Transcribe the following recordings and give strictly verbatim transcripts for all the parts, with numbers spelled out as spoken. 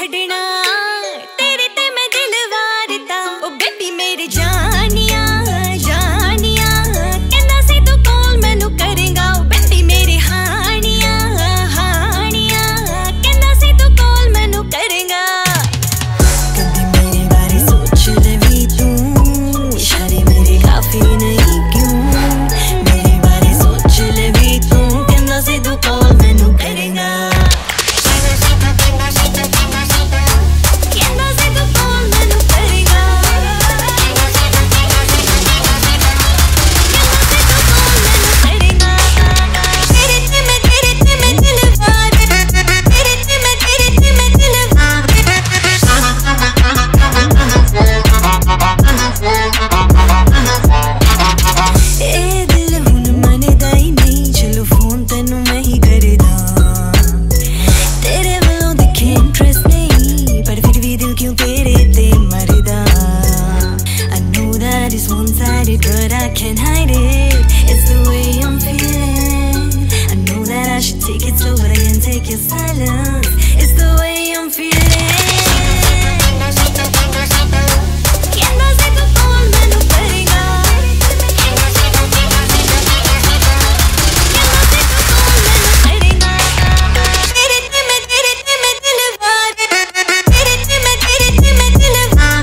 छड़ना तेरे ते मैं दिल वारता ओ बेबी मेरे जानिया जानिया कहना सी तू कॉल मैनू करेगा ओ बेबी मेरे हानिया हानिया कहना सी तू कॉल मैनू करेगा कभी मेरे बारे सोच ले भी तू इशारे मेरे काफी नहीं क्यों मेरे बारे सोच ले भी तू कहना सी तू कॉल मैनू करेगा But I can't hide it. It's the way I'm feeling. I know that I should take it slow, but I can't take your silence. It's the way I'm feeling. कहना से तू कॉल मैनू करेगा कहना से तू कॉल मैनू करेगा तेरे ते मैं तेरे ते मैं दिल वार तेरे ते मैं तेरे ते मैं दिल वार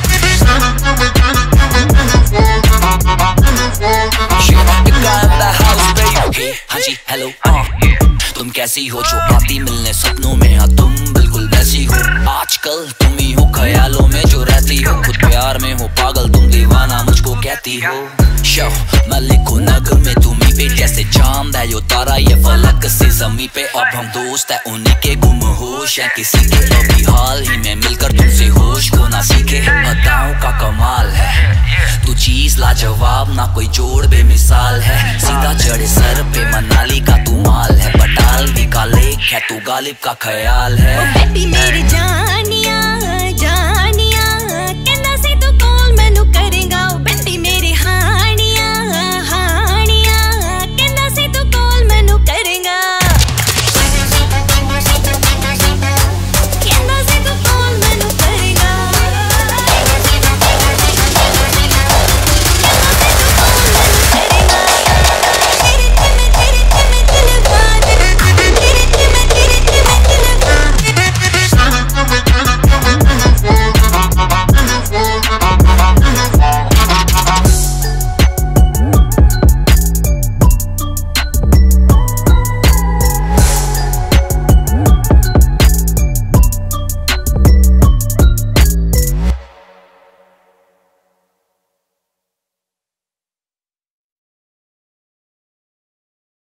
हाँ जी हेलो हाँ तुम कैसी हो जो आती मिलने सपनों में हाँ तुम बिल्कुल वैसी हो आजकल तुम ही हो ख्यालों में जो रहती हो खुद प्यार में हो पागल तुम दीवाना मुझको कहती हो शो मैं लिखूं नगमे तुम्ही पे जैसे चांद है यो तारा ये फलक से जमी पे अब हम दोस्त है उन्हीं के गुम होश है किसी के अभी हाल ही में मिलकर तुमसे होश को ना सीखे अदाओं का कमाल है तू चीज लाजवाब ना कोई जोड़ बेमिसाल है सीधा चढ़े सर पे मनाली का तू माल है बटालवी का लेक है तू गालिब का ख्याल है ओ बेबी मेरी जान